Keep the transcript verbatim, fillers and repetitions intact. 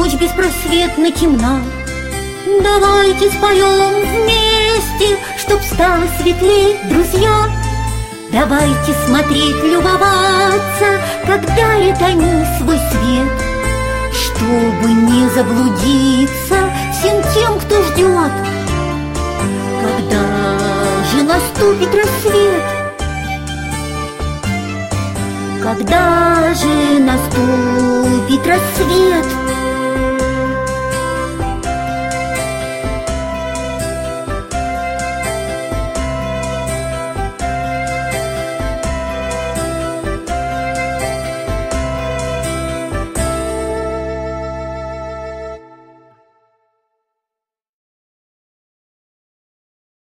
ночь беспросветно темна. Давайте споем вместе, чтоб стало светлей, друзья. Давайте смотреть, любоваться, как дарят они свой свет, чтобы не заблудиться всем тем, кто ждет. Когда же наступит рассвет? Когда же наступит рассвет?